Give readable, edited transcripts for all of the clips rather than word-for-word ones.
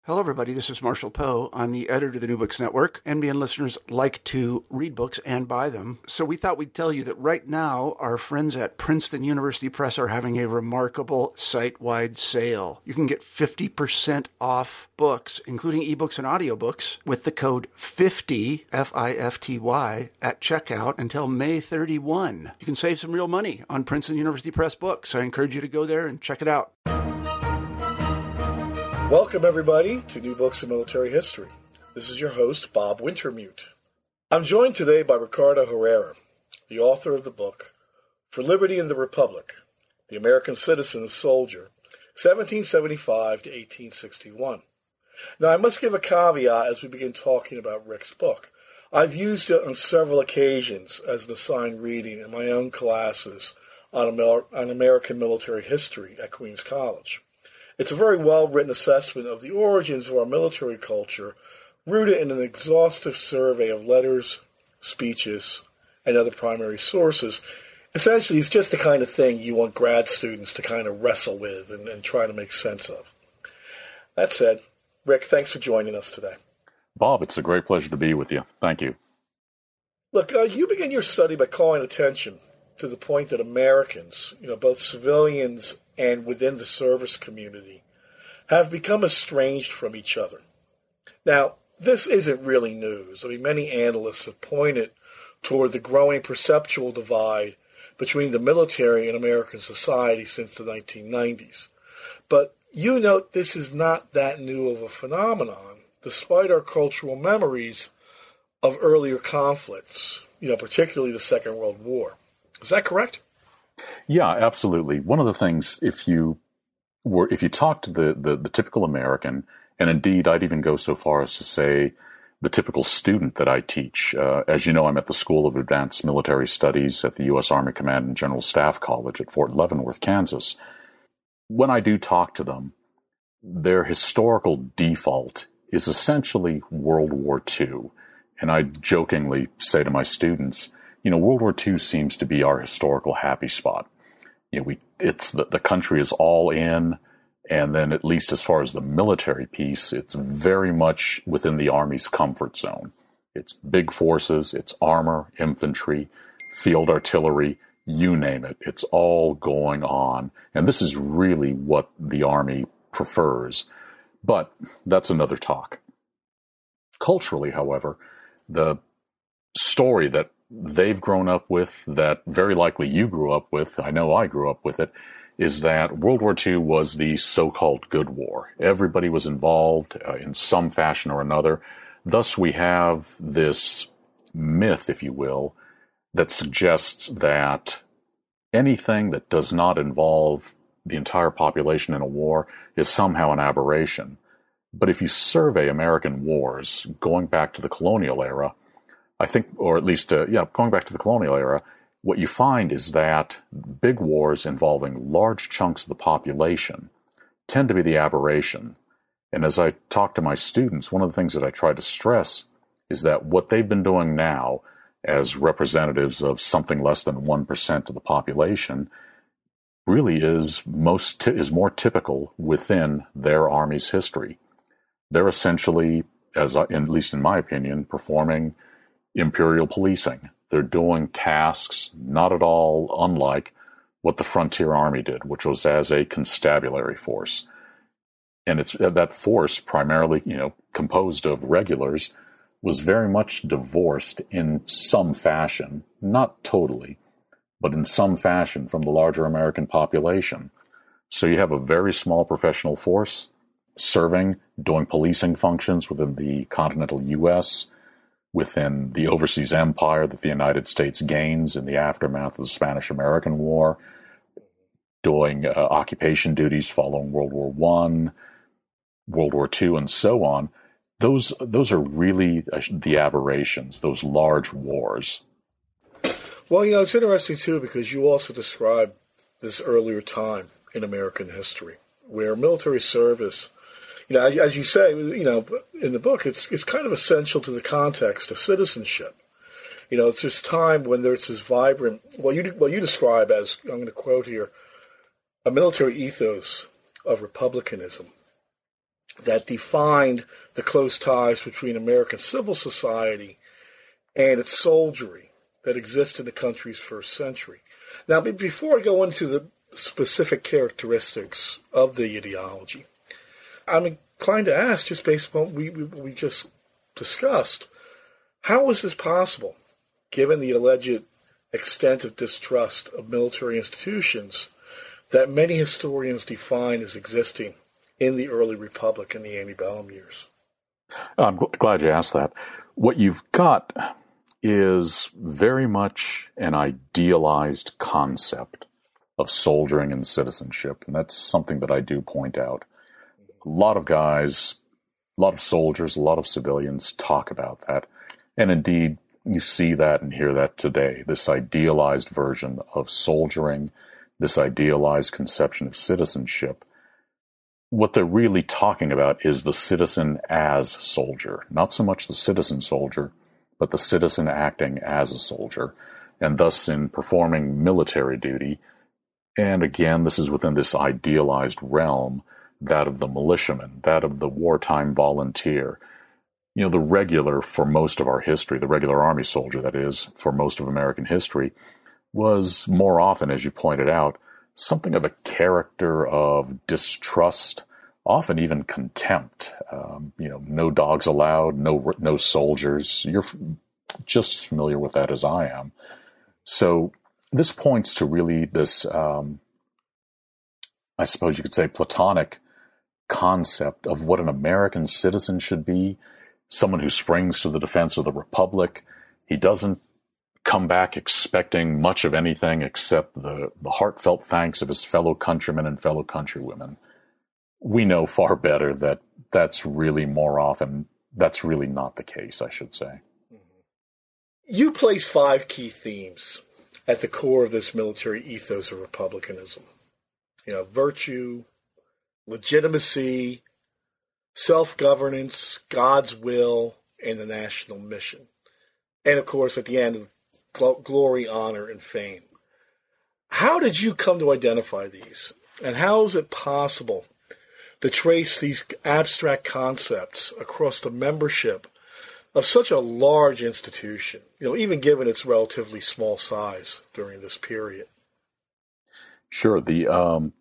Hello, everybody. This is Marshall Poe. I'm the editor of the New Books Network. NBN listeners like to read books and buy them. So we thought we'd tell you that right now, our friends at Princeton University Press are having a remarkable site-wide sale. You can get 50% off books, including ebooks and audiobooks, with the code 50, F-I-F-T-Y, at checkout until May 31. You can save some real money on Princeton University Press books. I encourage you to go there and check it out. Welcome, everybody, to New Books in Military History. This is your host, Bob Wintermute. I'm joined today by Ricardo Herrera, the author of the book, For Liberty and the Republic, The American Citizen and Soldier, 1775 to 1861. Now, I must give a caveat as we begin talking about Rick's book. I've used it on several occasions as an assigned reading in my own classes on American military history at Queens College. It's a very well-written assessment of the origins of our military culture, rooted in an exhaustive survey of letters, speeches, and other primary sources. Essentially, it's just the kind of thing you want grad students to kind of wrestle with and try to make sense of. That said, Rick, thanks for joining us today. Bob, it's a great pleasure to be with you. Thank you. Look, you begin your study by calling attention to the point that Americans, both civilians and within the service community, have become estranged from each other. Now, this isn't really news. I mean, many analysts have pointed toward the growing perceptual divide between the military and American society since the 1990s. But you note this is not that new of a phenomenon, despite our cultural memories of earlier conflicts, particularly the Second World War. Is that correct? Yeah, absolutely. One of the things, if you talk to the typical American, and indeed I'd even go so far as to say the typical student that I teach, as you know, I'm at the School of Advanced Military Studies at the U.S. Army Command and General Staff College at Fort Leavenworth, Kansas. When I do talk to them, their historical default is essentially World War II. And I jokingly say to my students, World War II seems to be our historical happy spot. It's the country is all in, and then at least as far as the military piece, it's very much within the Army's comfort zone. It's big forces, it's armor, infantry, field artillery, you name it. It's all going on. And this is really what the Army prefers. But that's another talk. Culturally, however, the story that they've grown up with, that very likely you grew up with, I know I grew up with it, is that World War II was the so-called good war. Everybody was involved in some fashion or another. Thus, we have this myth, if you will, that suggests that anything that does not involve the entire population in a war is somehow an aberration. But if you survey American wars going back to the colonial era, I think, or at least, going back to the colonial era, what you find is that big wars involving large chunks of the population tend to be the aberration. And as I talk to my students, one of the things that I try to stress is that what they've been doing now as representatives of something less than 1% of the population really is more typical within their Army's history. They're essentially, at least in my opinion, performing imperial policing. They're doing tasks not at all unlike what the Frontier Army did, which was as a constabulary force. And it's that force, primarily, composed of regulars, was very much divorced in some fashion, not totally, but in some fashion from the larger American population. So you have a very small professional force serving, doing policing functions within the continental U.S., within the overseas empire that the United States gains in the aftermath of the Spanish-American War, doing occupation duties following World War I, World War II, and so on. Those are really the aberrations, those large wars. Well, it's interesting, too, because you also described this earlier time in American history where military service, as you say, in the book, it's kind of essential to the context of citizenship. It's this time when there's this vibrant, what you describe as, I'm going to quote here, a military ethos of republicanism. that defined the close ties between American civil society and its soldiery that exists in the country's first century. Now, before I go into the specific characteristics of the ideology, I'm inclined to ask, just based on what we just discussed, how was this possible, given the alleged extent of distrust of military institutions that many historians define as existing in the early Republic and the antebellum years? I'm glad you asked that. What you've got is very much an idealized concept of soldiering and citizenship, and that's something that I do point out. A lot of guys, a lot of soldiers, a lot of civilians talk about that, and indeed you see that and hear that today, this idealized version of soldiering, this idealized conception of citizenship. What they're really talking about is the citizen as soldier, not so much the citizen soldier, but the citizen acting as a soldier, and thus in performing military duty. And again, this is within this idealized realm, that of the militiaman, that of the wartime volunteer. You know, the regular for most of our history, the regular army soldier, that is, for most of American history, was more often, as you pointed out, something of a character of distrust, often even contempt. No dogs allowed, no soldiers. You're just as familiar with that as I am. So this points to really this, I suppose you could say, Platonic concept of what an American citizen should be, someone who springs to the defense of the Republic. He doesn't come back expecting much of anything except the heartfelt thanks of his fellow countrymen and fellow countrywomen. We know far better that that's really more often, that's really not the case, I should say. You place 5 key themes at the core of this military ethos of republicanism. Virtue, legitimacy, self-governance, God's will, and the national mission. And of course, at the end, glory, honor, and fame. How did you come to identify these? And how is it possible to trace these abstract concepts across the membership of such a large institution, even given its relatively small size during this period? Sure. The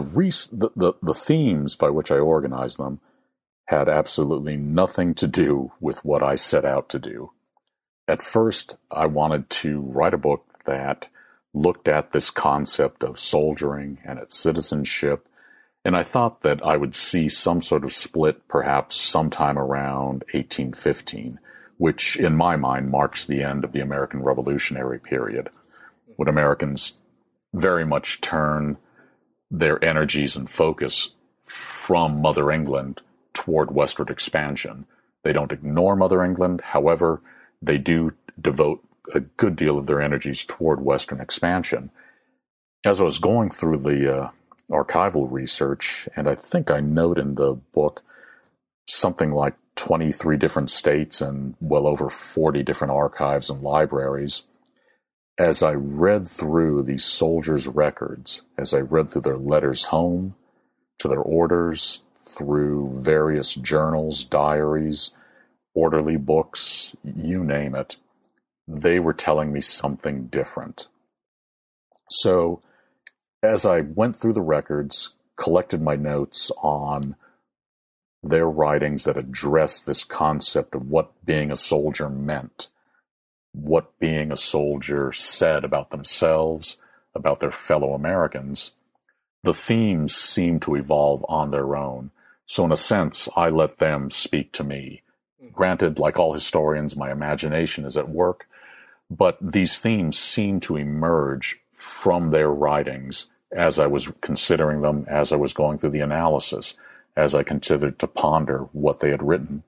themes by which I organized them had absolutely nothing to do with what I set out to do. At first, I wanted to write a book that looked at this concept of soldiering and its citizenship, and I thought that I would see some sort of split perhaps sometime around 1815, which in my mind marks the end of the American Revolutionary period, when Americans very much turn their energies and focus from Mother England toward westward expansion. They don't ignore Mother England, however, they do devote a good deal of their energies toward western expansion. As I was going through the archival research, and I think I note in the book something like 23 different states and well over 40 different archives and libraries, as I read through these soldiers' records, as I read through their letters home, to their orders, through various journals, diaries, orderly books, you name it, they were telling me something different. So, as I went through the records, collected my notes on their writings that addressed this concept of what being a soldier meant, what being a soldier said about themselves, about their fellow Americans, the themes seemed to evolve on their own. So in a sense, I let them speak to me. Granted, like all historians, my imagination is at work, but these themes seemed to emerge from their writings as I was considering them, as I was going through the analysis, as I considered to ponder what they had written.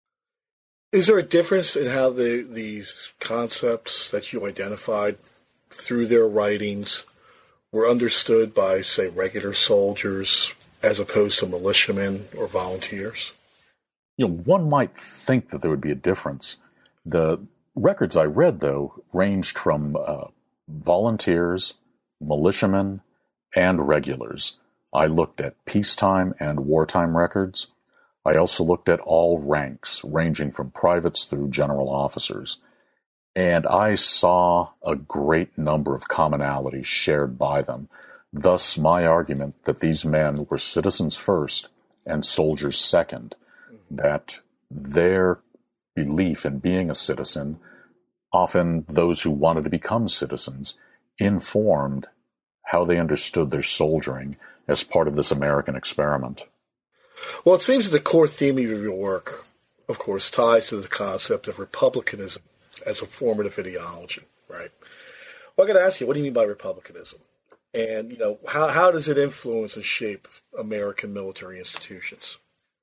Is there a difference in how these concepts that you identified through their writings were understood by, say, regular soldiers as opposed to militiamen or volunteers? One might think that there would be a difference. The records I read, though, ranged from volunteers, militiamen, and regulars. I looked at peacetime and wartime records. I also looked at all ranks, ranging from privates through general officers, and I saw a great number of commonalities shared by them. Thus, my argument that these men were citizens first and soldiers second, that their belief in being a citizen, often those who wanted to become citizens, informed how they understood their soldiering as part of this American experiment. Well, it seems that the core theme of your work, of course, ties to the concept of republicanism as a formative ideology, right? Well, I got to ask you, what do you mean by republicanism? And, how does it influence and shape American military institutions?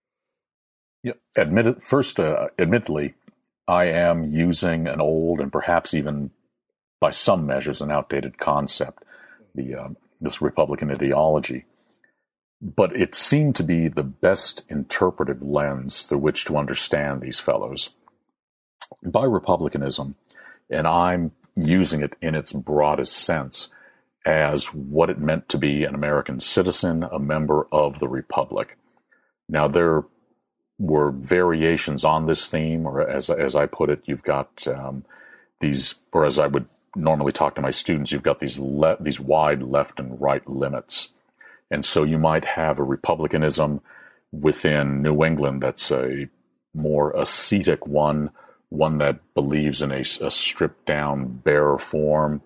Yeah, admittedly, I am using an old and perhaps even by some measures an outdated concept, this Republican ideology. But it seemed to be the best interpretive lens through which to understand these fellows. By republicanism, and I'm using it in its broadest sense, as what it meant to be an American citizen, a member of the Republic. Now, there were variations on this theme, or as I put it, you've got these, or as I would normally talk to my students, you've got these wide left and right limits. And so you might have a republicanism within New England that's a more ascetic one that believes in a stripped-down, bare form,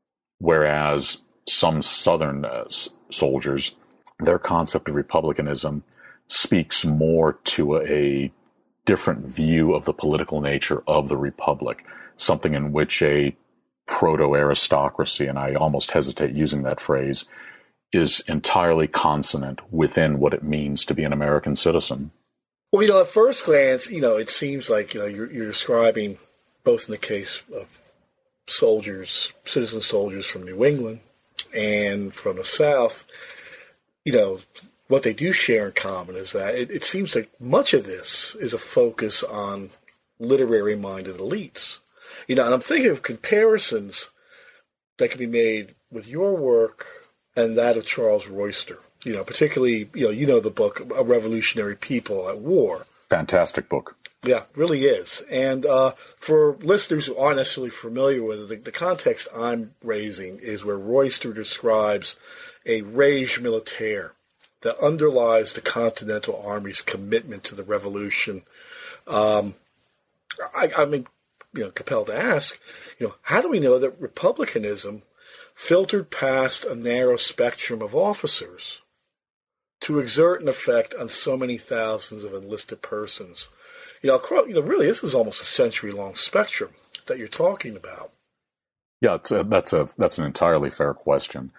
whereas some Southern soldiers, their concept of republicanism speaks more to a different view of the political nature of the republic, something in which a proto-aristocracy, and I almost hesitate using that phrase, is entirely consonant within what it means to be an American citizen. Well, at first glance, it seems like, you're describing, both in the case of soldiers, citizen soldiers from New England and from the South, what they do share in common is that it seems like much of this is a focus on literary-minded elites. And I'm thinking of comparisons that can be made with your work and that of Charles Royster. Particularly, the book, A Revolutionary People at War. Fantastic book. Yeah, really is. And for listeners who aren't necessarily familiar with it, the context I'm raising is where Royster describes a rage militaire that underlies the Continental Army's commitment to the revolution. I'm compelled to ask, how do we know that republicanism filtered past a narrow spectrum of officers to exert an effect on so many thousands of enlisted persons? Really, this is almost a century-long spectrum that you're talking about. Yeah, that's an entirely fair question.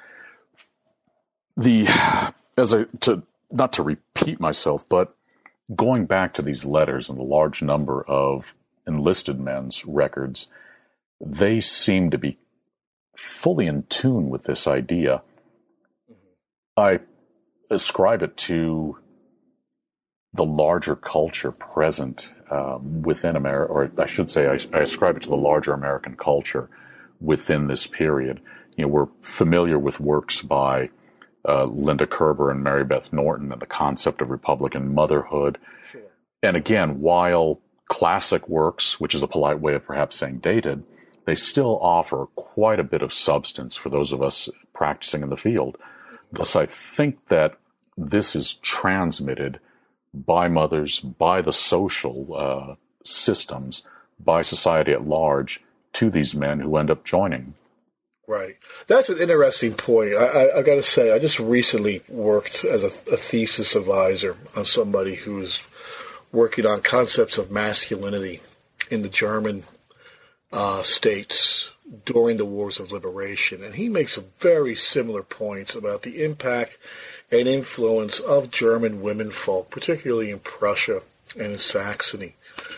Not to repeat myself, but going back to these letters and the large number of enlisted men's records, they seem to be fully in tune with this idea. I ascribe it to the larger culture present within America, or I should say I ascribe it to the larger American culture within this period. We're familiar with works by Linda Kerber and Mary Beth Norton and the concept of Republican motherhood. Sure. And again, while classic works, which is a polite way of perhaps saying dated, they still offer quite a bit of substance for those of us practicing in the field. Thus, I think that this is transmitted by mothers, by the social systems, by society at large, to these men who end up joining. Right. That's an interesting point. I got to say, I just recently worked as a thesis advisor on somebody who's working on concepts of masculinity in the German states during the Wars of Liberation. And he makes very similar points about the impact and influence of German womenfolk, particularly in Prussia and in Saxony.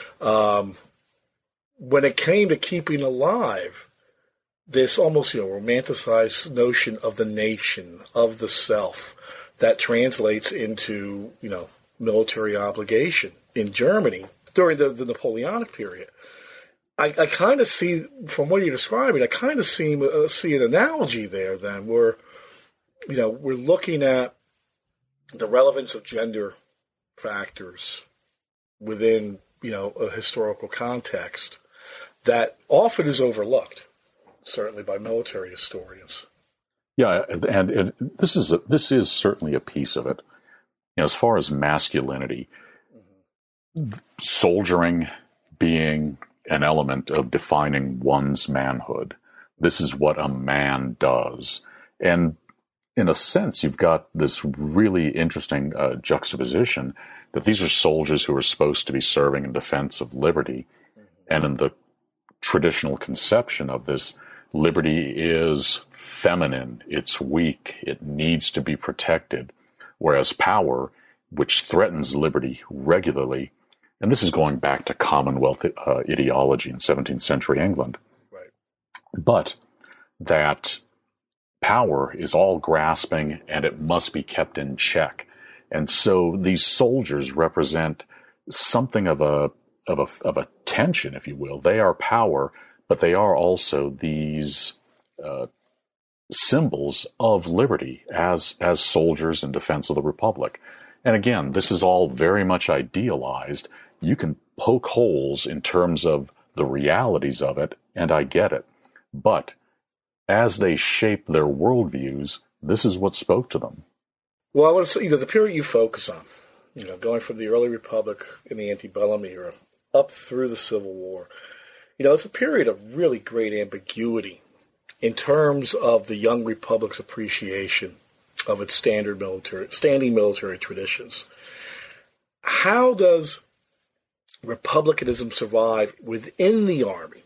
When it came to keeping alive this almost, romanticized notion of the nation, of the self, that translates into, military obligation in Germany during the Napoleonic period. I kind of see, from what you're describing, I kind of see an analogy there then where, we're looking at the relevance of gender factors within, a historical context that often is overlooked, certainly by military historians. Yeah, and this is certainly a piece of it. As far as masculinity, soldiering being an element of defining one's manhood. This is what a man does. And in a sense, you've got this really interesting juxtaposition that these are soldiers who are supposed to be serving in defense of liberty. And in the traditional conception of this, liberty is feminine, it's weak, it needs to be protected. Whereas power, which threatens liberty regularly, and this is going back to Commonwealth ideology in 17th century England, right. But that power is all grasping and it must be kept in check. And so these soldiers represent something of a tension, if you will. They are power, but they are also these symbols of liberty as soldiers in defense of the Republic. And again, this is all very much idealized. You can poke holes in terms of the realities of it, and I get it. But as they shape their worldviews, this is what spoke to them. Well, I want to say, the period you focus on, going from the early Republic in the antebellum era up through the Civil War, it's a period of really great ambiguity in terms of the young Republic's appreciation of its standing military traditions. How does republicanism survive within the Army,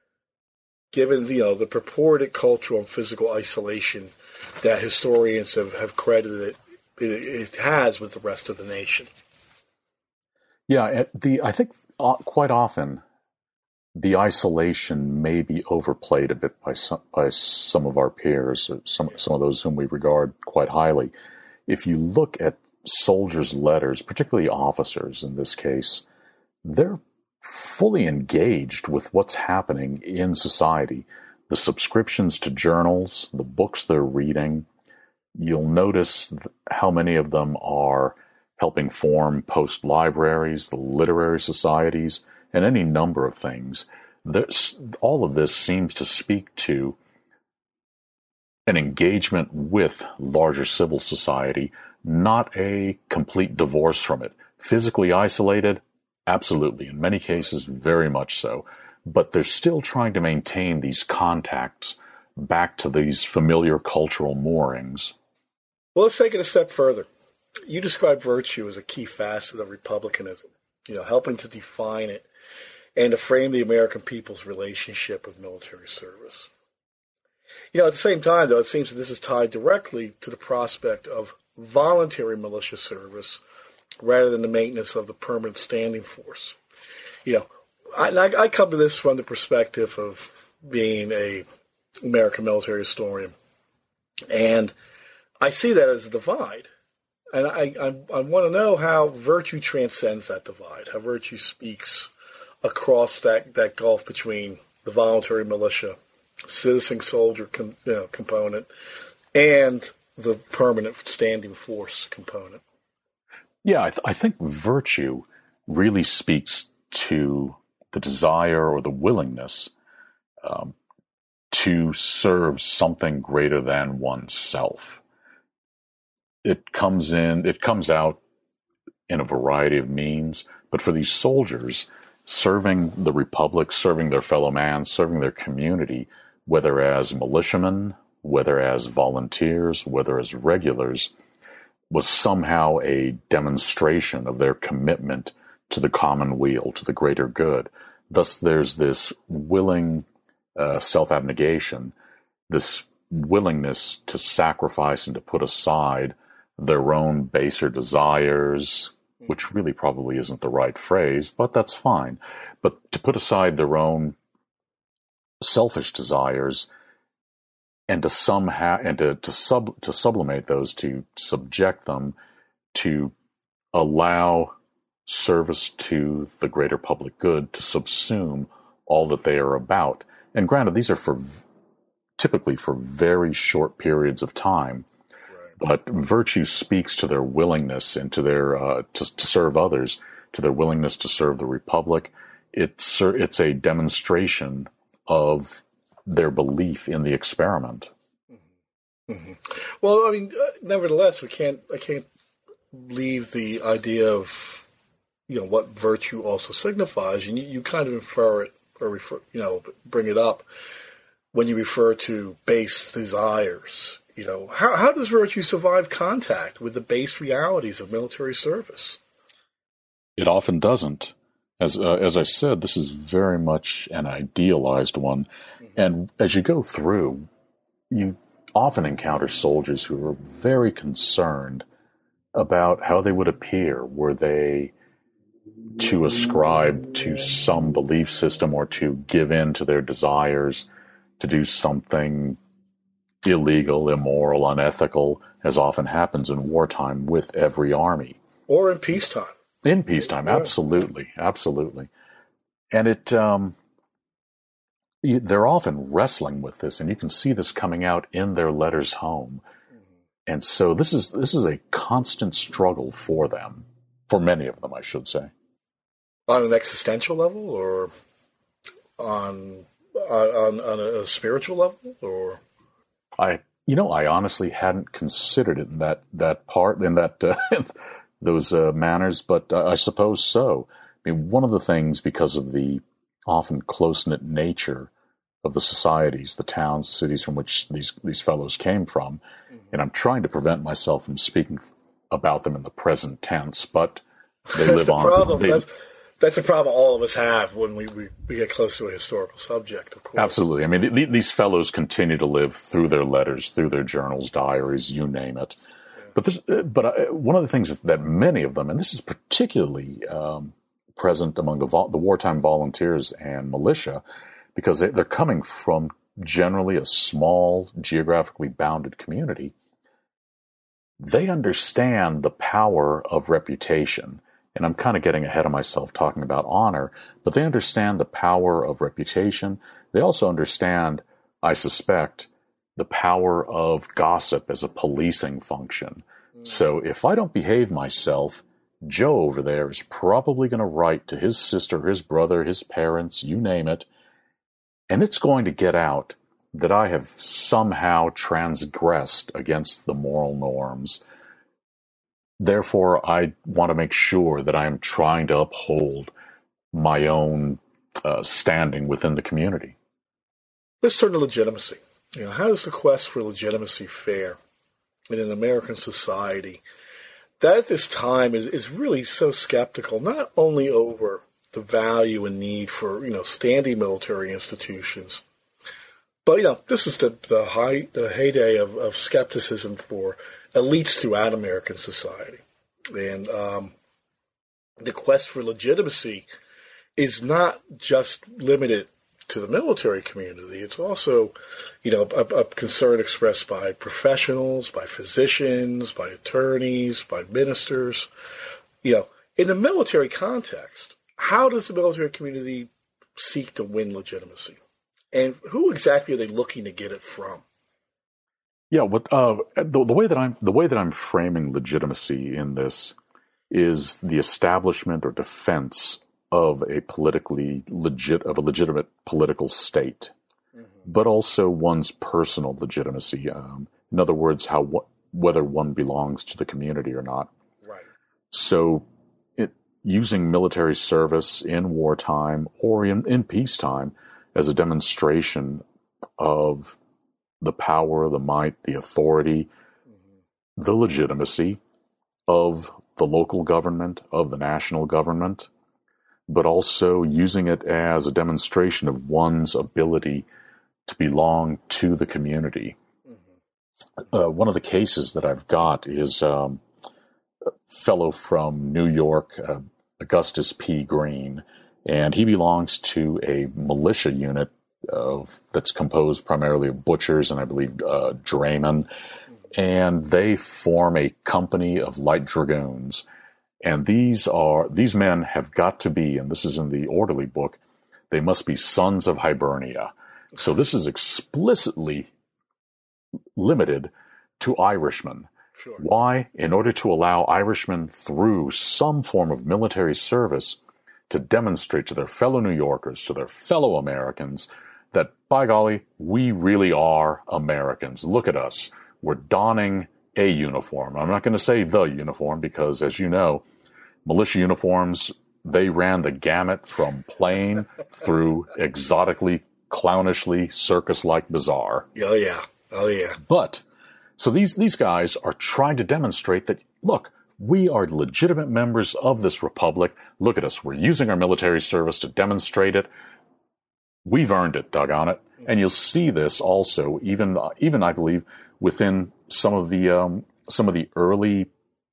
given the purported cultural and physical isolation that historians have credited it has with the rest of the nation? Yeah, I think quite often the isolation may be overplayed a bit by some of our peers, or some of those whom we regard quite highly. If you look at soldiers' letters, particularly officers in this case, they're fully engaged with what's happening in society. The subscriptions to journals, the books they're reading, you'll notice how many of them are helping form post libraries, the literary societies, and any number of things. All of this seems to speak to an engagement with larger civil society, not a complete divorce from it. Physically isolated, absolutely. In many cases, very much so. But they're still trying to maintain these contacts back to these familiar cultural moorings. Well, let's take it a step further. You describe virtue as a key facet of republicanism, helping to define it and to frame the American people's relationship with military service. At the same time, though, it seems that this is tied directly to the prospect of voluntary militia service rather than the maintenance of the permanent standing force. I come to this from the perspective of being an American military historian, and I see that as a divide. And I want to know how virtue transcends that divide, how virtue speaks across that gulf between the voluntary militia, citizen soldier component, and the permanent standing force component. Yeah, I think virtue really speaks to the desire or the willingness to serve something greater than oneself. It comes out in a variety of means, but for these soldiers, serving the Republic, serving their fellow man, serving their community, whether as militiamen, whether as volunteers, whether as regulars, was somehow a demonstration of their commitment to the common weal, to the greater good. Thus, there's this willing self-abnegation, this willingness to sacrifice and to put aside their own baser desires, which really probably isn't the right phrase, but that's fine. But to put aside their own selfish desires and to sublimate those, to subject them, to allow service to the greater public good, to subsume all that they are about. And granted, these are typically for very short periods of time. Right. But virtue speaks to their willingness and to their to serve others, to their willingness to serve the Republic. It's a demonstration of their belief in the experiment. Mm-hmm. Well, I mean, nevertheless, I can't leave the idea of, what virtue also signifies, and you kind of infer it or bring it up when you refer to base desires. How does virtue survive contact with the base realities of military service? It often doesn't. As I said, this is very much an idealized one, and as you go through, you often encounter soldiers who are very concerned about how they would appear were they to ascribe to some belief system or to give in to their desires to do something illegal, immoral, unethical, as often happens in wartime with every army. Or in peacetime. In peacetime, yeah. Absolutely. And they're often wrestling with this, and you can see this coming out in their letters home. And so this is a constant struggle for them, for many of them, I should say. On an existential level, or on a spiritual level, or I honestly hadn't considered it in that part, in that those manners, but I suppose so. I mean, one of the things, because of the often close-knit nature of the societies, the towns, the cities from which these fellows came from, and I'm trying to prevent myself from speaking about them in the present tense, but they live on. Problem. That's a problem all of us have when we get close to a historical subject, of course. Absolutely. I mean, these fellows continue to live through their letters, through their journals, diaries, you name it. Yeah. But one of the things that many of them, and this is particularly present among the wartime volunteers and militia, because they're coming from generally a small, geographically bounded community, they understand the power of reputation. And I'm kind of getting ahead of myself talking about honor, but they understand the power of reputation. They also understand, I suspect, the power of gossip as a policing function. So if I don't behave myself, Joe over there is probably going to write to his sister, his brother, his parents, you name it, and it's going to get out that I have somehow transgressed against the moral norms. Therefore, I want to make sure that I am trying to uphold my own standing within the community. Let's turn to legitimacy. How does the quest for legitimacy fare in an American society that at this time is really so skeptical, not only over the value and need for, standing military institutions, but, this is the heyday of skepticism for elites throughout American society. And the quest for legitimacy is not just limited to the military community. It's also, a concern expressed by professionals, by physicians, by attorneys, by ministers. In the military context, how does the military community seek to win legitimacy? And who exactly are they looking to get it from? Yeah, the way that I'm framing legitimacy in this is the establishment or defense of a legitimate political state, but also one's personal legitimacy. In other words, whether one belongs to the community or not. Right. So, using military service in wartime or in peacetime as a demonstration of the power, the might, the authority, the legitimacy of the local government, of the national government, but also using it as a demonstration of one's ability to belong to the community. One of the cases that I've got is a fellow from New York, Augustus P. Green, and he belongs to a militia unit that's composed primarily of butchers and I believe draymen, and they form a company of light dragoons. And these men have got to be, and this is in the orderly book, they must be sons of Hibernia. So this is explicitly limited to Irishmen. Sure. Why? In order to allow Irishmen through some form of military service to demonstrate to their fellow New Yorkers, to their fellow Americans, that, by golly, we really are Americans. Look at us. We're donning a uniform. I'm not going to say the uniform because, as you know, militia uniforms, they ran the gamut from plain through exotically, clownishly, circus-like bizarre. Oh, yeah. Oh, yeah. But, so these guys are trying to demonstrate that, look, we are legitimate members of this republic. Look at us. We're using our military service to demonstrate it. We've earned it, doggone it. And you'll see this also, even I believe, within some of the early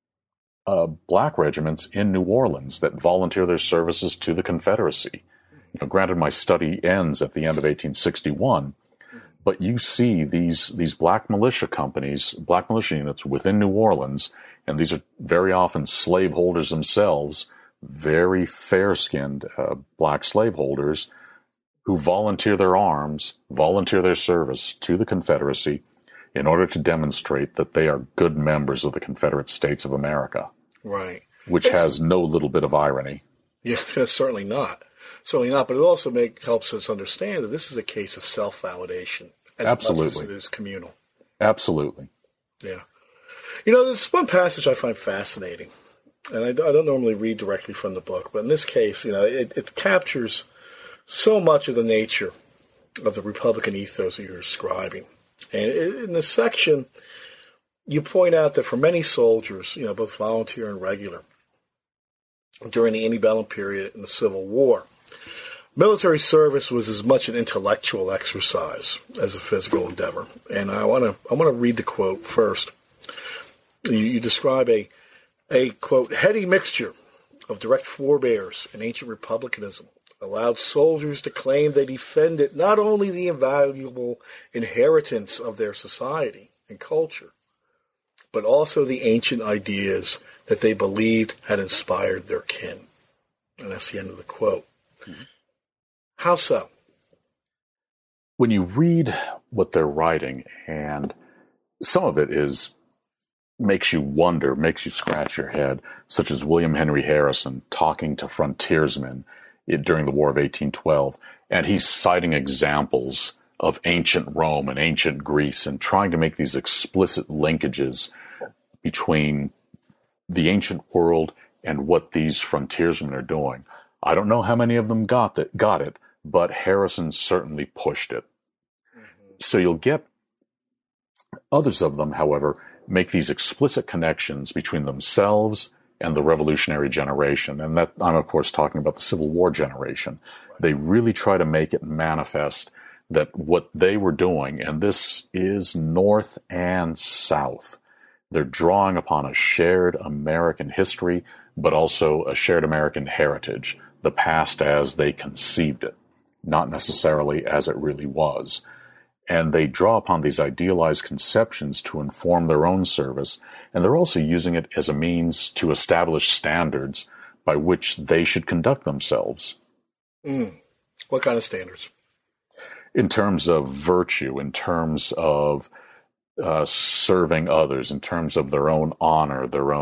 black regiments in New Orleans that volunteer their services to the Confederacy. You know, granted, my study ends at the end of 1861, but you see these black militia companies, black militia units within New Orleans, and these are very often slaveholders themselves, very fair-skinned black slaveholders who volunteer their arms, volunteer their service to the Confederacy in order to demonstrate that they are good members of the Confederate States of America. Right. Which has no little bit of irony. Yeah, certainly not. Certainly not. But it also helps us understand that this is a case of self-validation as Absolutely. much as it is communal. Absolutely. Yeah. You know, there's one passage I find fascinating, and I don't normally read directly from the book, but in this case, you know, it captures so much of the nature of the Republican ethos that you're describing. And in this section, you point out that for many soldiers, you know, both volunteer and regular, during the antebellum period in the Civil War, military service was as much an intellectual exercise as a physical endeavor. And I want to read the quote first. You describe a quote, heady mixture of direct forebears and ancient republicanism allowed soldiers to claim they defended not only the invaluable inheritance of their society and culture, but also the ancient ideas that they believed had inspired their kin. And that's the end of the quote. Mm-hmm. How so? When you read what they're writing, and some of it makes you wonder, makes you scratch your head, such as William Henry Harrison talking to frontiersmen during the War of 1812, and he's citing examples of ancient Rome and ancient Greece and trying to make these explicit linkages between the ancient world and what these frontiersmen are doing. I don't know how many of them got it, but Harrison certainly pushed it. Mm-hmm. So you'll get others of them, however, make these explicit connections between themselves and the revolutionary generation. And that I'm, of course, talking about the Civil War generation. Right. They really try to make it manifest that what they were doing, and this is North and South, they're drawing upon a shared American history, but also a shared American heritage, the past as they conceived it, not necessarily as it really was. And they draw upon these idealized conceptions to inform their own service, and they're also using it as a means to establish standards by which they should conduct themselves. What kind of standards? In terms of virtue, in terms of serving others, in terms of their own honor, their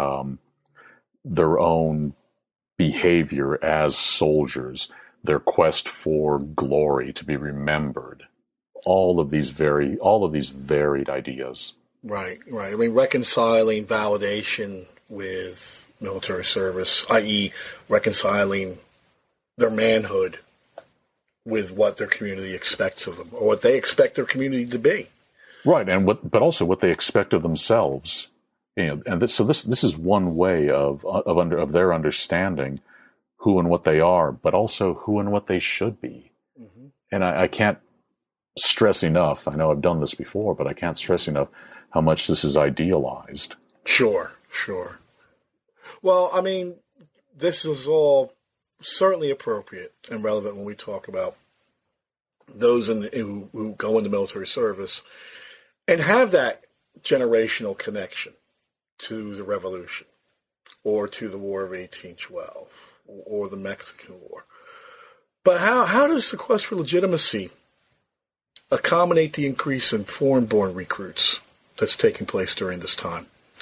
own behavior as soldiers, their quest for glory, to be remembered. All of these varied ideas. Right. I mean, reconciling validation with military service, i.e., reconciling their manhood with what their community expects of them, or what they expect their community to be. Right, but also what they expect of themselves. You know, and this is one way of their understanding who and what they are, but also who and what they should be. Mm-hmm. And I can't stress enough, I know I've done this before, but I can't stress enough how much this is idealized. Sure. Well, I mean, this is all certainly appropriate and relevant when we talk about those who go into military service and have that generational connection to the Revolution or to the War of 1812 or the Mexican War. But how does the quest for legitimacy accommodate the increase in foreign-born recruits that's taking place during this time?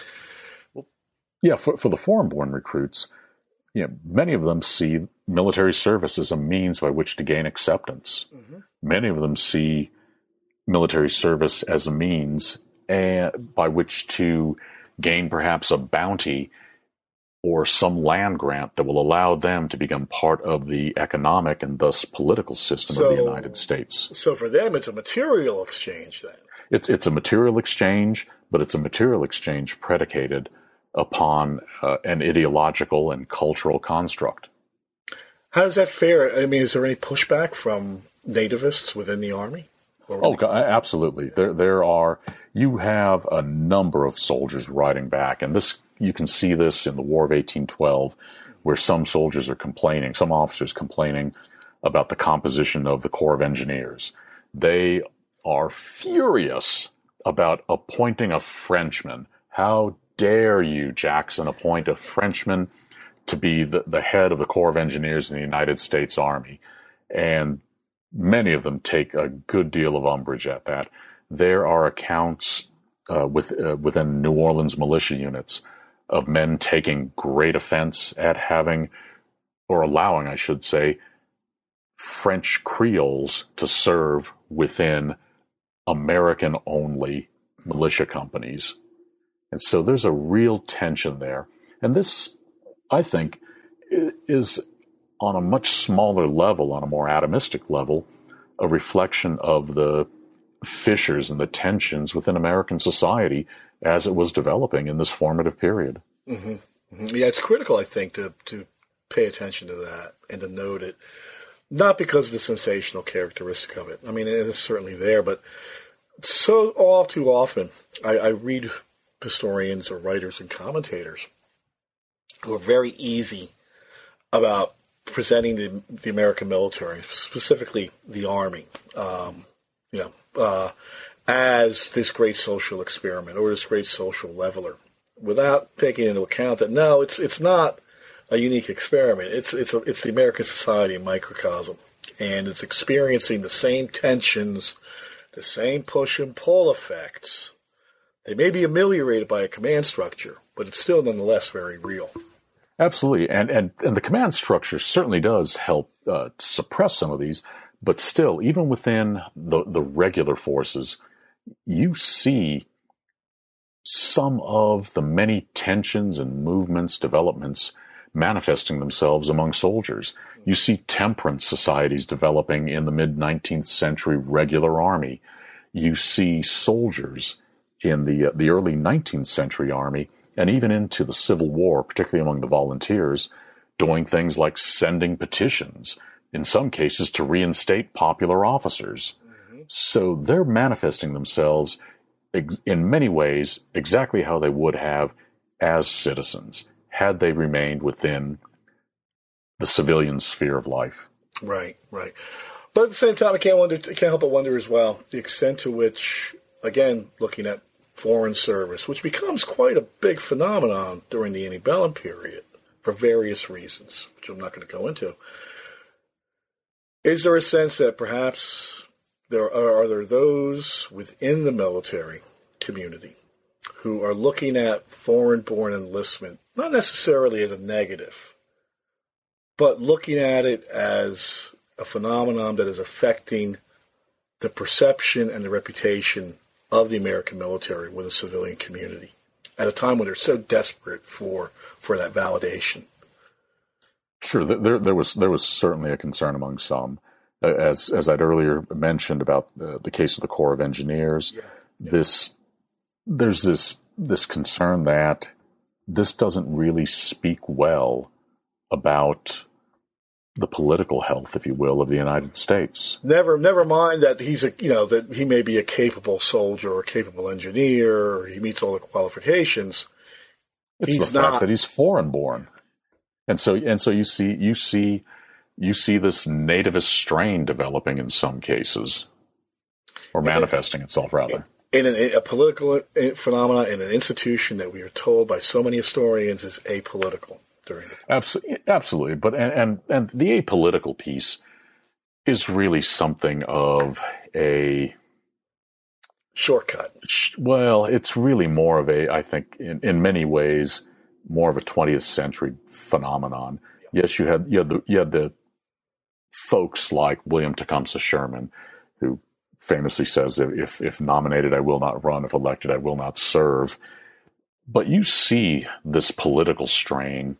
Yeah, for the foreign-born recruits, many of them see military service as a means by which to gain acceptance. Mm-hmm. Many of them see military service as a means by which to gain perhaps a bounty or some land grant that will allow them to become part of the economic and thus political system of the United States. So for them, it's a material exchange then? It's a material exchange, but it's a material exchange predicated upon an ideological and cultural construct. How does that fare? I mean, is there any pushback from nativists within the Army? Absolutely. There are. You have a number of soldiers writing back, and you can see this in the War of 1812, where some soldiers are complaining, some officers complaining about the composition of the Corps of Engineers. They are furious about appointing a Frenchman. How dare you, Jackson, appoint a Frenchman to be the head of the Corps of Engineers in the United States Army? And many of them take a good deal of umbrage at that. There are accounts within New Orleans militia units of men taking great offense at having, or allowing, I should say, French Creoles to serve within American-only militia companies. And so there's a real tension there. And this, I think, is on a much smaller level, on a more atomistic level, a reflection of the fissures and the tensions within American society as it was developing in this formative period. Mm-hmm. Mm-hmm. Yeah, it's critical, I think, to pay attention to that and to note it, not because of the sensational characteristic of it. I mean, it is certainly there, but so all too often, I read historians or writers and commentators who are very easy about presenting the American military, specifically the Army, as this great social experiment or this great social leveler, without taking into account that no, it's not a unique experiment. It's the American society in microcosm, and it's experiencing the same tensions, the same push and pull effects. They may be ameliorated by a command structure, but it's still nonetheless very real. Absolutely. And the command structure certainly does help suppress some of these, but still, even within the regular forces, you see some of the many tensions and movements, developments manifesting themselves among soldiers. You see temperance societies developing in the mid-19th century regular army. You see soldiers in the early 19th century army, and even into the Civil War, particularly among the volunteers, doing things like sending petitions, in some cases to reinstate popular officers. Mm-hmm. So they're manifesting themselves in many ways exactly how they would have as citizens, had they remained within the civilian sphere of life. Right, right. But at the same time, I can't help but wonder as well the extent to which, again, looking at foreign service, which becomes quite a big phenomenon during the antebellum period for various reasons, which I'm not going to go into. Is there a sense that perhaps are there those within the military community who are looking at foreign-born enlistment, not necessarily as a negative, but looking at it as a phenomenon that is affecting the perception and the reputation of the American military with the civilian community at a time when they're so desperate for that validation? Sure, there was certainly a concern among some, as I'd earlier mentioned about the case of the Corps of Engineers. Yeah. There's this concern that this doesn't really speak well about the political health, if you will, of the United States. Never mind that that he may be a capable soldier or a capable engineer, or he meets all the qualifications. It's the fact that he's foreign born. And so you see this nativist strain developing in some cases, or manifesting itself rather. In a political phenomenon in an institution that we are told by so many historians is apolitical during the time. Absolutely. But and the apolitical piece is really something of a shortcut. Well, it's really more of I think, in many ways, more of a 20th century phenomenon. Yeah. Yes, you had the folks like William Tecumseh Sherman, who famously says, if nominated, I will not run. If elected, I will not serve. But you see this political strain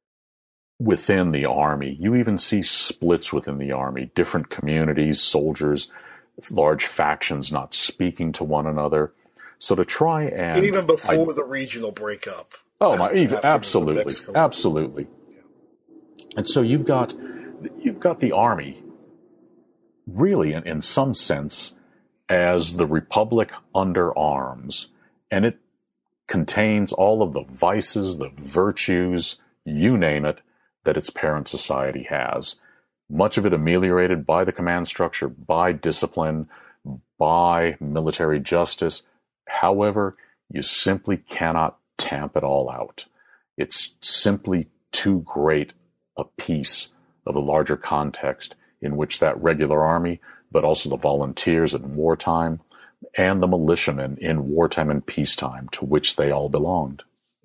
within the Army. You even see splits within the Army, different communities, soldiers, large factions not speaking to one another. So to try and even before the regional breakup. Oh my! Absolutely, absolutely. And so you've got the Army, really, in some sense, as the Republic under arms, and it contains all of the vices, the virtues, you name it, that its parent society has. Much of it ameliorated by the command structure, by discipline, by military justice. However, you simply cannot tamp it all out. It's simply too great a piece of the larger context in which that regular army, but also the volunteers in wartime, and the militiamen in wartime and peacetime, to which they all belonged.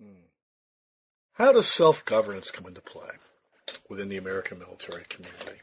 How does self-governance come into play within the American military community?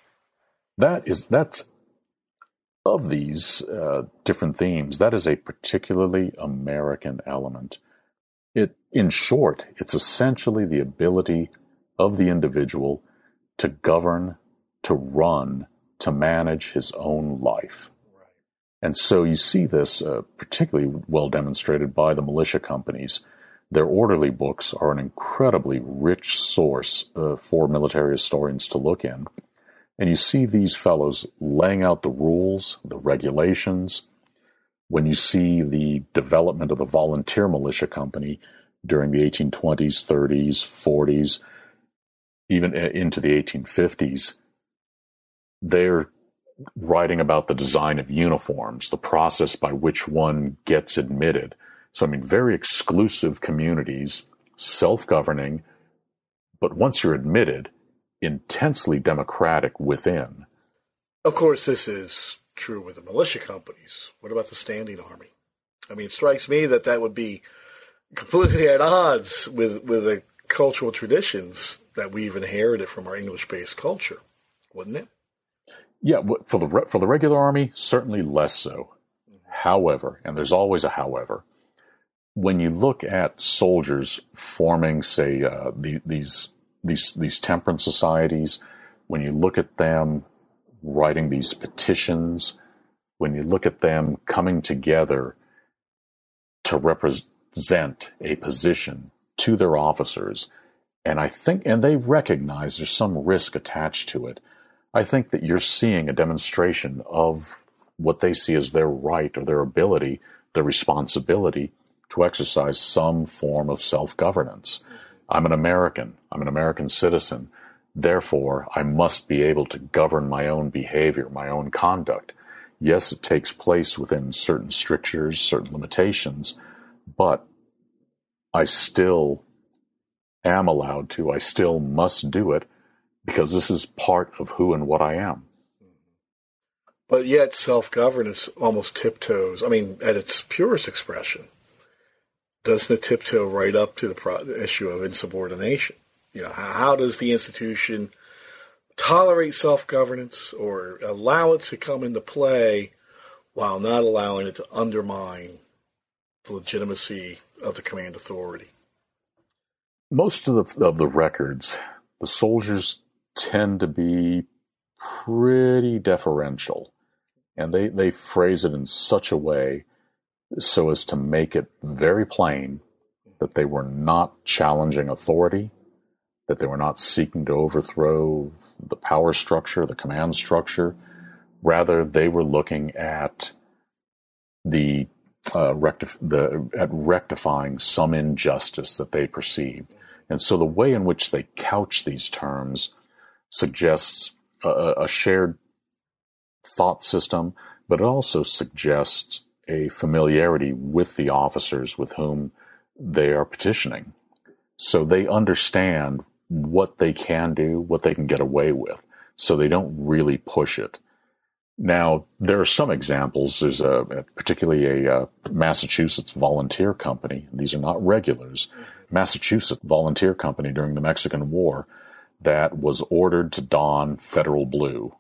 That's of these different themes, that is a particularly American element. In short, it's essentially the ability of the individual to govern, to run, to manage his own life. Right. And so you see this particularly well demonstrated by the militia companies. Their orderly books are an incredibly rich source for military historians to look in. And you see these fellows laying out the rules, the regulations. When you see the development of the volunteer militia company during the 1820s, 30s, 40s, even into the 1850s, they're writing about the design of uniforms, the process by which one gets admitted. So, I mean, very exclusive communities, self-governing, but once you're admitted, intensely democratic within. Of course, this is true with the militia companies. What about the standing army? I mean, it strikes me that would be completely at odds with the cultural traditions that we've inherited from our English-based culture, wouldn't it? Yeah, for the regular army, certainly less so. Mm-hmm. However, and there's always a however, when you look at soldiers forming, say, these temperance societies, when you look at them writing these petitions, when you look at them coming together to represent a position to their officers, and they recognize there's some risk attached to it. I think that you're seeing a demonstration of what they see as their right or their ability, their responsibility to exercise some form of self-governance. I'm an American citizen. Therefore, I must be able to govern my own behavior, my own conduct. Yes, it takes place within certain strictures, certain limitations, but I still am allowed to, I still must do it, because this is part of who and what I am. But yet self-governance almost tiptoes, at its purest expression, doesn't it tiptoe right up to the issue of insubordination? How does the institution tolerate self-governance or allow it to come into play while not allowing it to undermine the legitimacy of the command authority? Most of the records, the soldiers tend to be pretty deferential, and they phrase it in such a way so as to make it very plain that they were not challenging authority, that they were not seeking to overthrow the power structure, the command structure. Rather, they were looking at rectifying some injustice that they perceived. And so the way in which they couch these terms suggests a shared thought system, but it also suggests a familiarity with the officers with whom they are petitioning. So they understand what they can do, what they can get away with, so they don't really push it. Now, there are some examples. There's particularly a Massachusetts volunteer company. These are not regulars. Massachusetts volunteer company during the Mexican War that was ordered to don federal blue.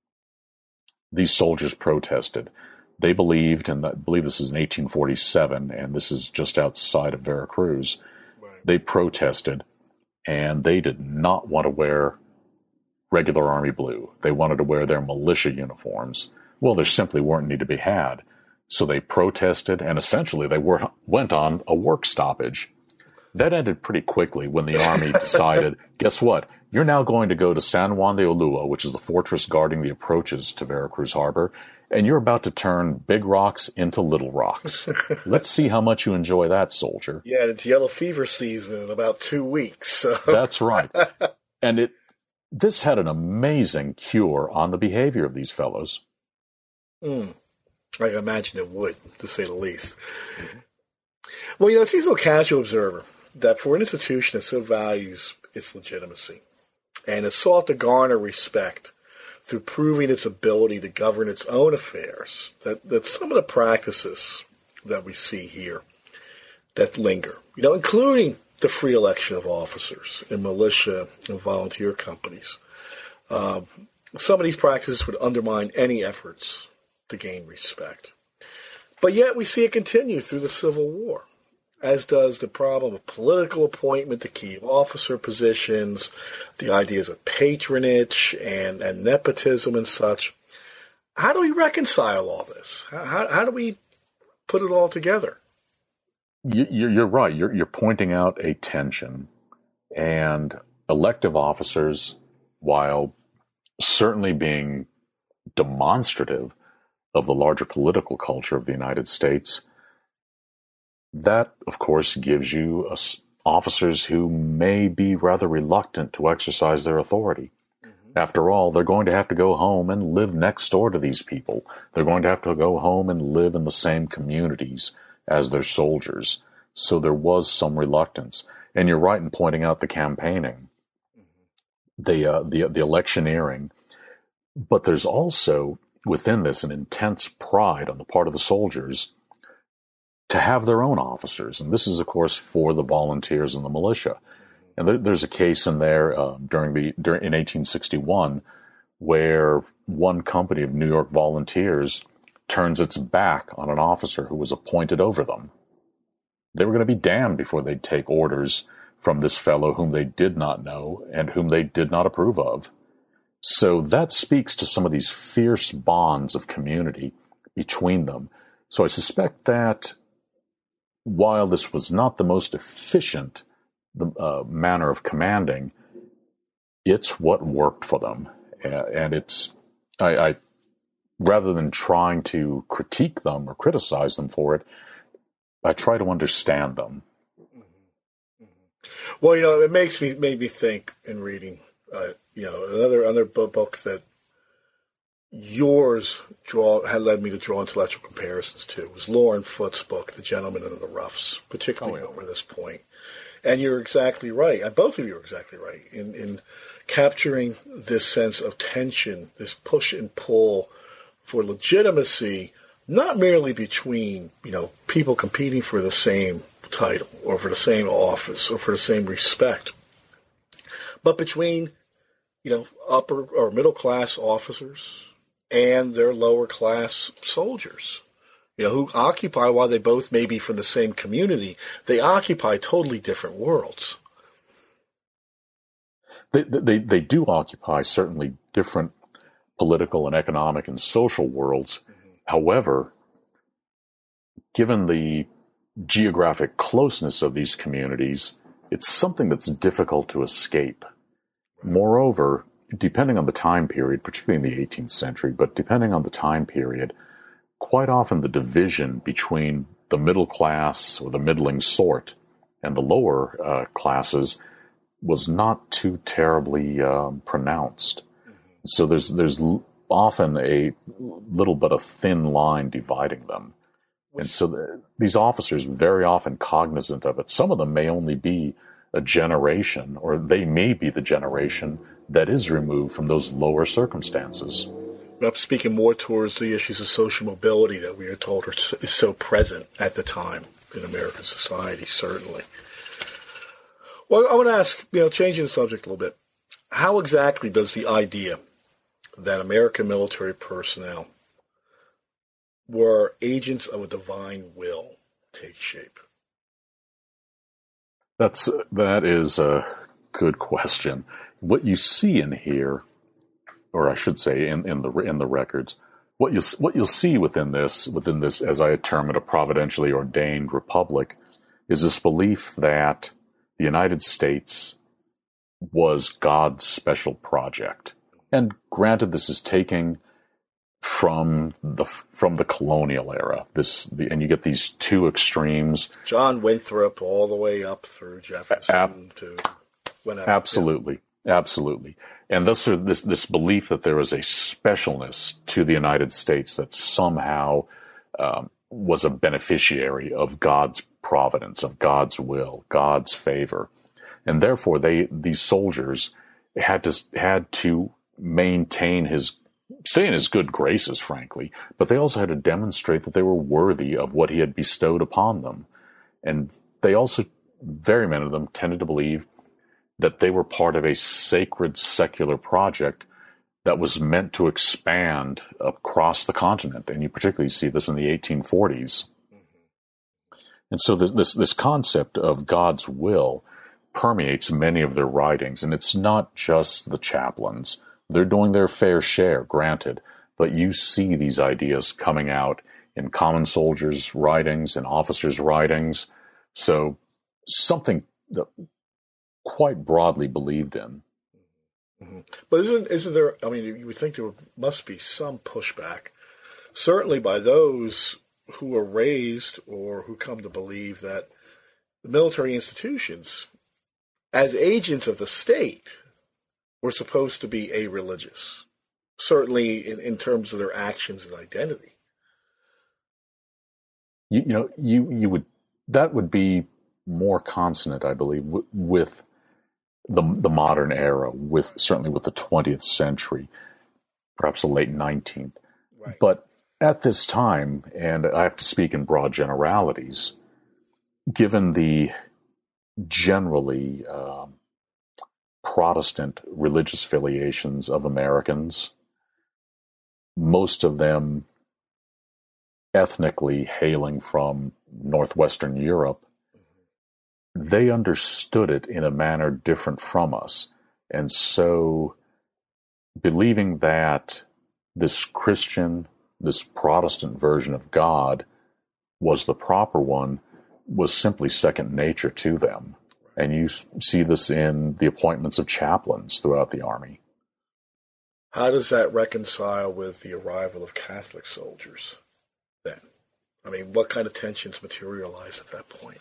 These soldiers protested. They believed, and I believe this is in 1847, and this is just outside of Veracruz. Right. They protested, and they did not want to wear regular Army blue. They wanted to wear their militia uniforms. Well, there simply weren't any to be had. So they protested, and essentially they went on a work stoppage. That ended pretty quickly when the Army decided, guess what? You're now going to go to San Juan de Ulua, which is the fortress guarding the approaches to Veracruz Harbor, and you're about to turn big rocks into little rocks. Let's see how much you enjoy that, soldier. Yeah, it's yellow fever season in about 2 weeks. So. That's right. And this had an amazing cure on the behavior of these fellows. I can imagine it would, to say the least. Mm-hmm. Well, it seems to a casual observer that for an institution that so values its legitimacy and has sought to garner respect through proving its ability to govern its own affairs, that some of the practices that we see here that linger, including the free election of officers in militia and volunteer companies, some of these practices would undermine any efforts to gain respect. But yet we see it continue through the Civil War, as does the problem of political appointment to key officer positions, the ideas of patronage and nepotism and such. How do we reconcile all this? How do we put it all together? You're right. You're pointing out a tension. And elective officers, while certainly being demonstrative of the larger political culture of the United States, that, of course, gives you officers who may be rather reluctant to exercise their authority. Mm-hmm. After all, they're going to have to go home and live next door to these people. They're going to have to go home and live in the same communities as their soldiers. So there was some reluctance. And you're right in pointing out the campaigning, the electioneering. But there's also, within this, an intense pride on the part of the soldiers to have their own officers. And this is, of course, for the volunteers and the militia. And there's a case in there in 1861 where one company of New York volunteers turns its back on an officer who was appointed over them. They were going to be damned before they'd take orders from this fellow whom they did not know and whom they did not approve of. So that speaks to some of these fierce bonds of community between them. So I suspect that while this was not the most efficient manner of commanding, it's what worked for them. And it's, I rather than trying to critique them or criticize them for it, I try to understand them. Well, it made me think in reading, another book that yours had led me to draw intellectual comparisons to was Lauren Foote's book, The Gentleman and the Roughs, particularly over this point. And you're exactly right, and both of you are exactly right, in capturing this sense of tension, this push and pull for legitimacy, not merely between, people competing for the same title or for the same office or for the same respect, but between, upper or middle class officers and their lower class soldiers, who occupy, while they both may be from the same community, they occupy totally different worlds. They do occupy certainly different political and economic and social worlds. Mm-hmm. However, given the geographic closeness of these communities, it's something that's difficult to escape. Moreover, depending on the time period, particularly in the 18th century, but depending on the time period, quite often the division between the middle class or the middling sort and the lower classes was not too terribly pronounced. So there's often a little bit of thin line dividing them. And so these officers very often cognizant of it. Some of them may only be a generation, or they may be the generation that is removed from those lower circumstances. I'm speaking more towards the issues of social mobility that we are told is so present at the time in American society, certainly. Well, I want to ask, changing the subject a little bit, how exactly does the idea that American military personnel were agents of a divine will take shape? That is a good question. What you see in here, or I should say in the records, what you'll see within this, as I term it, a providentially ordained republic, is this belief that the United States was God's special project. And granted, this is taking from the colonial era. And you get these two extremes. John Winthrop all the way up through Jefferson to whenever. Absolutely. And thus this belief that there is a specialness to the United States that somehow was a beneficiary of God's providence, of God's will, God's favor. And therefore these soldiers had to stay in his good graces, frankly, but they also had to demonstrate that they were worthy of what he had bestowed upon them. And they also, very many of them, tended to believe that they were part of a sacred secular project that was meant to expand across the continent. And you particularly see this in the 1840s. And so this concept of God's will permeates many of their writings, and it's not just the chaplains. They're doing their fair share, granted, but you see these ideas coming out in common soldiers' writings and officers' writings. So something that quite broadly believed in. Mm-hmm. But isn't there, you would think there must be some pushback, certainly by those who are raised or who come to believe that the military institutions, as agents of the state, were supposed to be a-religious, certainly in terms of their actions and identity. You would, that would be more consonant, I believe, with the modern era, certainly with the 20th century, perhaps the late 19th. Right. But at this time, and I have to speak in broad generalities, given the generally Protestant religious affiliations of Americans, most of them ethnically hailing from northwestern Europe, they understood it in a manner different from us. And so believing that this Protestant version of God was the proper one was simply second nature to them. And you see this in the appointments of chaplains throughout the Army. How does that reconcile with the arrival of Catholic soldiers then? What kind of tensions materialize at that point?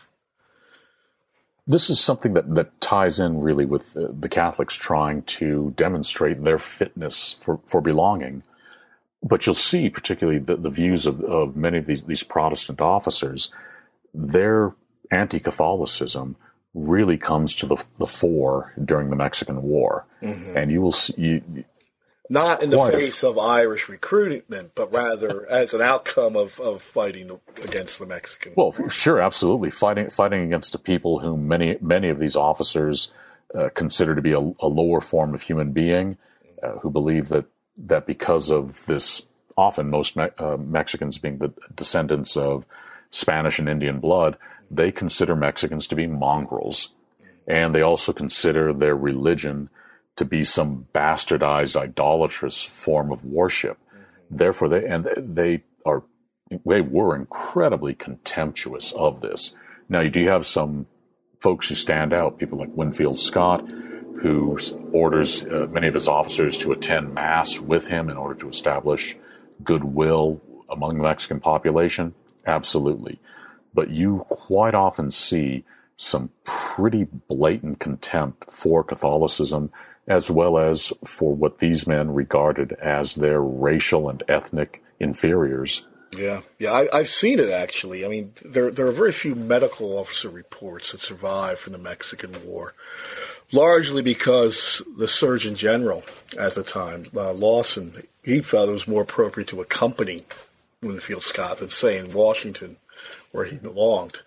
This is something that ties in really with the Catholics trying to demonstrate their fitness for belonging. But you'll see, particularly the views of many of these Protestant officers, their anti-Catholicism really comes to the fore during the Mexican War. Mm-hmm. And you will see... Not in the face of Irish recruitment, but rather as an outcome of fighting against the Mexican War. Well, sure, absolutely. Fighting against a people whom many of these officers consider to be a lower form of human being, who believe that because of this, often most Mexicans being the descendants of Spanish and Indian blood, they consider Mexicans to be mongrels. And they also consider their religion to be some bastardized, idolatrous form of worship. Mm-hmm. Therefore, they were incredibly contemptuous of this. Now, you do have some folks who stand out, people like Winfield Scott, who orders many of his officers to attend Mass with him in order to establish goodwill among the Mexican population. Absolutely. But you quite often see some pretty blatant contempt for Catholicism, as well as for what these men regarded as their racial and ethnic inferiors. Yeah, I've seen it, actually. There are very few medical officer reports that survive from the Mexican War. largely because the Surgeon General at the time, Lawson, he felt it was more appropriate to accompany Winfield Scott than stay in Washington where he belonged.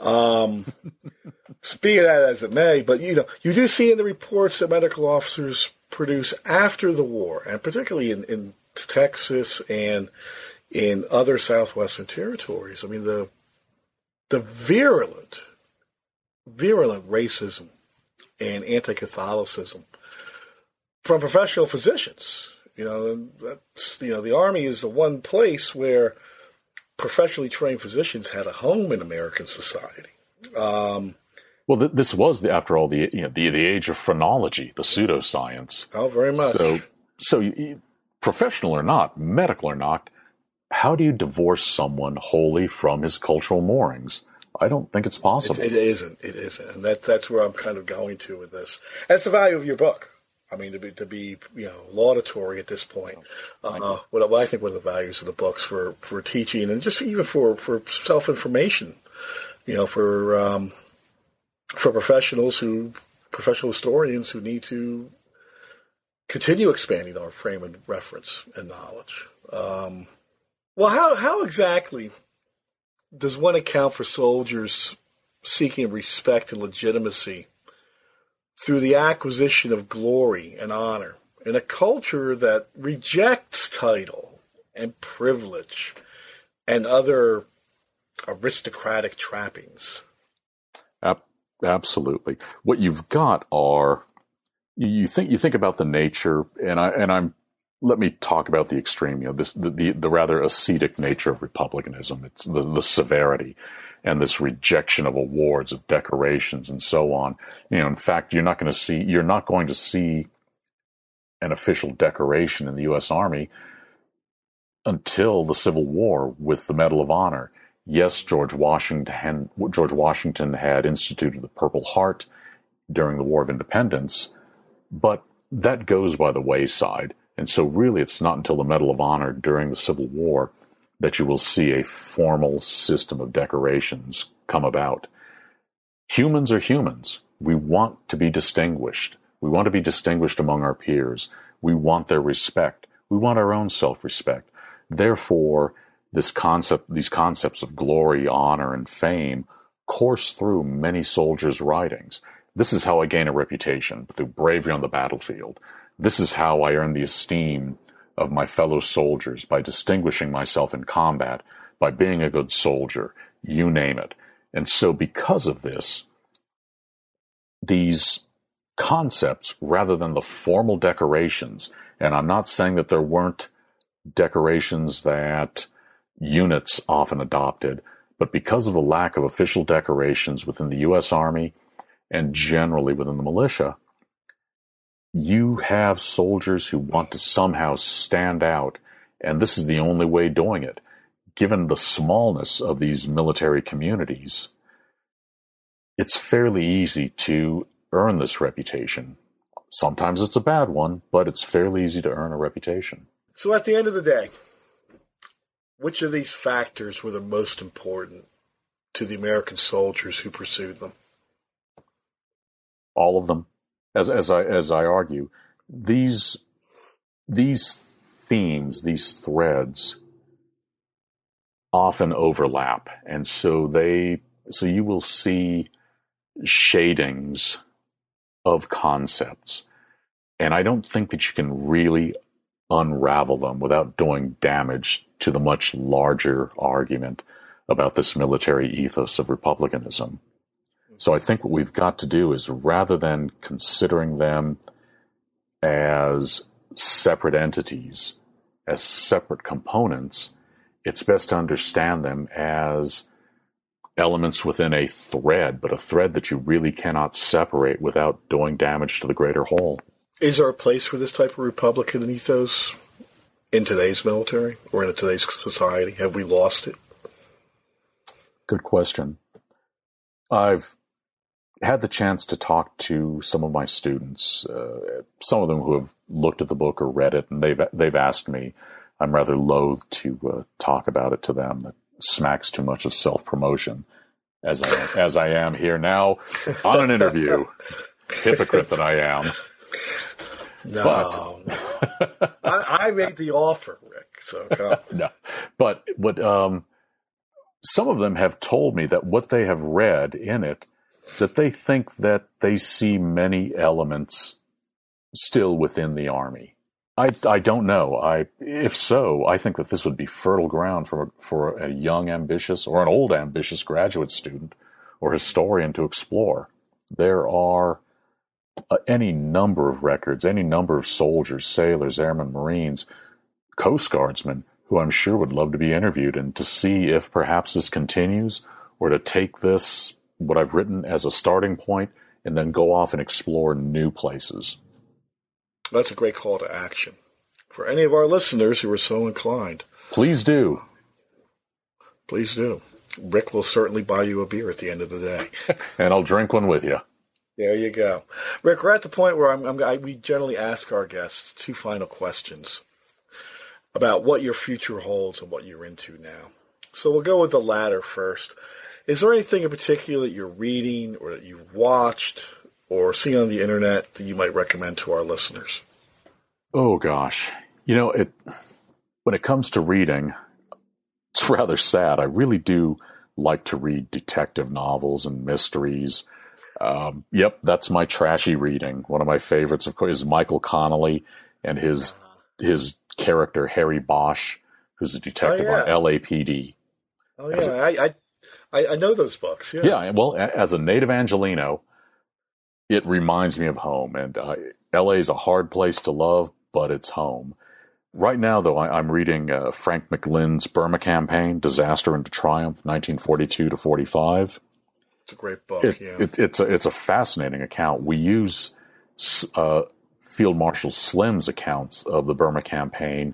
Be that as it may, but you do see in the reports that medical officers produce after the war, and particularly in Texas and in other southwestern territories. I mean, the virulent racism and anti-Catholicism from professional physicians. The Army is the one place where professionally trained physicians had a home in American society. Well, this was, after all, the age of phrenology, the pseudoscience. Oh, very much. So professional or not, medical or not, how do you divorce someone wholly from his cultural moorings? I don't think it's possible. It isn't, and that's where I'm kind of going to with this. That's the value of your book. I mean, to be laudatory at this point. What I think one of the values of the books for teaching and just even for self-information, for professional historians who need to continue expanding our frame of reference and knowledge. Well, how exactly does one account for soldiers seeking respect and legitimacy through the acquisition of glory and honor in a culture that rejects title and privilege and other aristocratic trappings? Absolutely. What you've got are you think about the nature, and let me talk about the extreme. The rather ascetic nature of republicanism. It's the severity and this rejection of awards, of decorations, and so on. In fact, you're not going to see an official decoration in the U.S. Army until the Civil War with the Medal of Honor. Yes, George Washington had instituted the Purple Heart during the War of Independence, but that goes by the wayside. And so really it's not until the Medal of Honor during the Civil War that you will see a formal system of decorations come about. Humans are humans. We want to be distinguished. We want to be distinguished among our peers. We want their respect. We want our own self-respect. Therefore, these concepts of glory, honor, and fame course through many soldiers' writings. This is how I gain a reputation, through bravery on the battlefield. This is how I earn the esteem of my fellow soldiers, by distinguishing myself in combat, by being a good soldier, you name it. And so because of this, these concepts, rather than the formal decorations, and I'm not saying that there weren't decorations that units often adopted, but because of the lack of official decorations within the U.S. Army and generally within the militia, you have soldiers who want to somehow stand out, and this is the only way doing it. Given the smallness of these military communities, it's fairly easy to earn this reputation. Sometimes it's a bad one, but it's fairly easy to earn a reputation. So at the end of the day, which of these factors were the most important to the American soldiers who pursued them? All of them. As I argue, these themes, these threads, often overlap, and so you will see shadings of concepts, and I don't think that you can really unravel them without doing damage to the much larger argument about this military ethos of republicanism. So I think what we've got to do is, rather than considering them as separate entities, as separate components, it's best to understand them as elements within a thread, but a thread that you really cannot separate without doing damage to the greater whole. Is there a place for this type of Republican ethos in today's military or in today's society? Have we lost it? Good question. I've had the chance to talk to some of my students, some of them who have looked at the book or read it, and they've asked me. I'm rather loath to talk about it to them. It smacks too much of self-promotion, as I am here now on an interview. hypocrite that I am. No. I made the offer, Rick, so come. No. But what some of them have told me that what they have read in it, that they think that they see many elements still within the Army. I don't know. If so, I think that this would be fertile ground for a young, ambitious, or an old, ambitious graduate student or historian to explore. There are any number of records, any number of soldiers, sailors, airmen, Marines, Coast Guardsmen, who I'm sure would love to be interviewed and to see if perhaps this continues, or to take this, what I've written, as a starting point and then go off and explore new places. That's a great call to action for any of our listeners who are so inclined. Please do. Please do. Rick will certainly buy you a beer at the end of the day. And I'll drink one with you. There you go. Rick, we're at the point where we generally ask our guests two final questions about what your future holds and what you're into now. So we'll go with the latter first. Is there anything in particular that you're reading or that you've watched or seen on the internet that you might recommend to our listeners? Oh, gosh. When it comes to reading, it's rather sad. I really do like to read detective novels and mysteries. Yep, that's my trashy reading. One of my favorites, of course, is Michael Connelly and his character, Harry Bosch, who's a detective on LAPD. Oh, yeah. I know those books. Yeah. Yeah, well, as a native Angelino, it reminds me of home. And LA is a hard place to love, but it's home. Right now, though, I'm reading Frank McLynn's Burma Campaign, Disaster into Triumph, 1942 to 45. It's a great book, It's a fascinating account. We use Field Marshal Slim's accounts of the Burma Campaign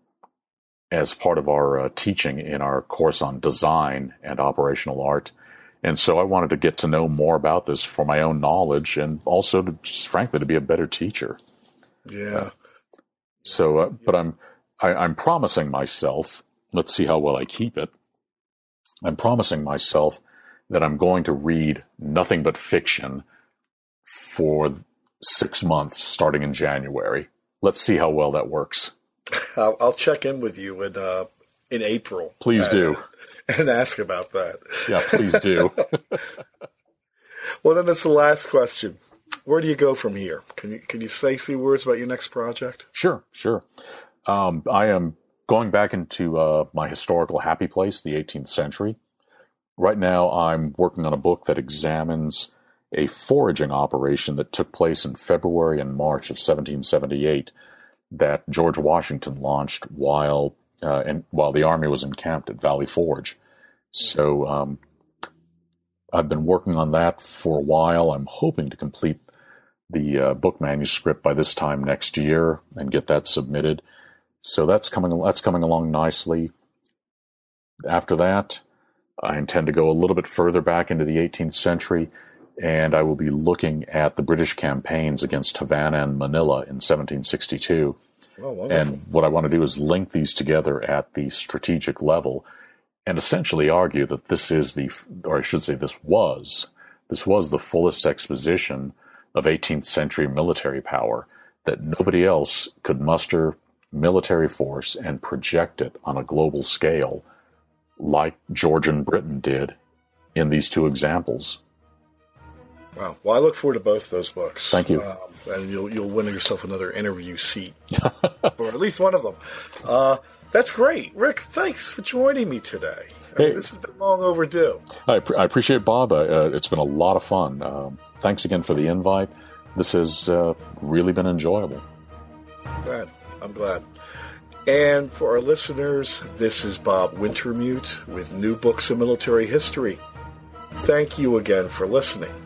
as part of our teaching in our course on design and operational art. And so I wanted to get to know more about this for my own knowledge and also, frankly, to be a better teacher. Yeah. But I'm promising myself, let's see how well I keep it. I'm promising myself that I'm going to read nothing but fiction for 6 months, starting in January. Let's see how well that works. I'll check in with you in April. Please do. And ask about that. Yeah, please do. Well, then that's the last question. Where do you go from here? Can you say a few words about your next project? Sure. I am going back into my historical happy place, the 18th century. Right now, I'm working on a book that examines a foraging operation that took place in February and March of 1778 that George Washington launched while the Army was encamped at Valley Forge. So I've been working on that for a while. I'm hoping to complete the book manuscript by this time next year and get that submitted. So that's coming along nicely. After that, I intend to go a little bit further back into the 18th century, and I will be looking at the British campaigns against Havana and Manila in 1762. Oh, wonderful. And what I want to do is link these together at the strategic level and essentially argue that this was the fullest exposition of 18th century military power, that nobody else could muster military force and project it on a global scale like Georgian Britain did in these two examples. Wow. Well, I look forward to both those books. Thank you. And you'll win yourself another interview seat, or at least one of them. That's great. Rick, thanks for joining me today. This has been long overdue. I appreciate it, Bob. It's been a lot of fun. Thanks again for the invite. This has really been enjoyable. I'm glad. And for our listeners, this is Bob Wintermute with New Books in Military History. Thank you again for listening.